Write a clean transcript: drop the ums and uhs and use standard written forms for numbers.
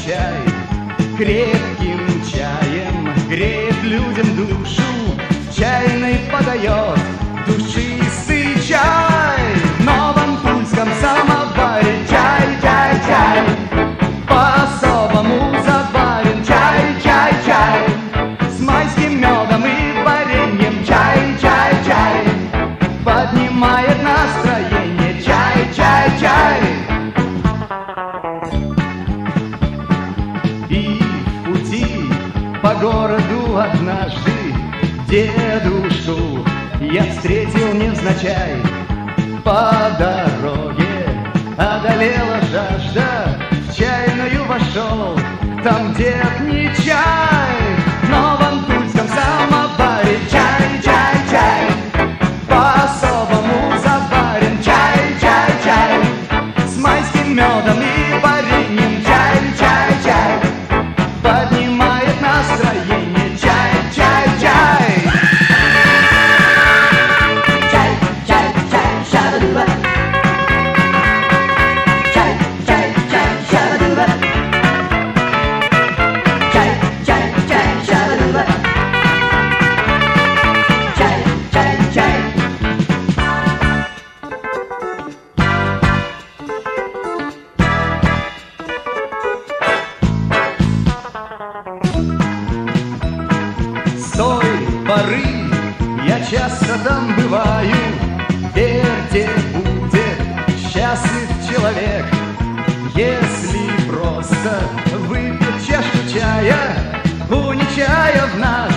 чай крепким чаем греет людям душу, чайный подает душистый чай. В новом тульском самоваре чай, чай, чай, по-особому заварен чай, чай, чай, с майским медом и вареньем чай, чай, чай, поднимает настроение чай, чай, чай. И в пути по городу однажды дедушку я встретил невзначай. По дороге одолела жажда, в чайную вошел, там дед не чай. В новом тульском самоваре чай, чай, чай, по-особому заварен чай, чай, чай, с майским медом и вареньем чай, чай, чай, поднимает настроение чай, чай, чай. Чай, чай, чай, шабадуба. Чай, чай, чай, шабадуба. Чай, чай, чай, шабадуба. Чай, чай, чай. С той поры я часто там бываю. Верьте, будет счастлив человек, если просто выпьет чашку чая у Нечая в наш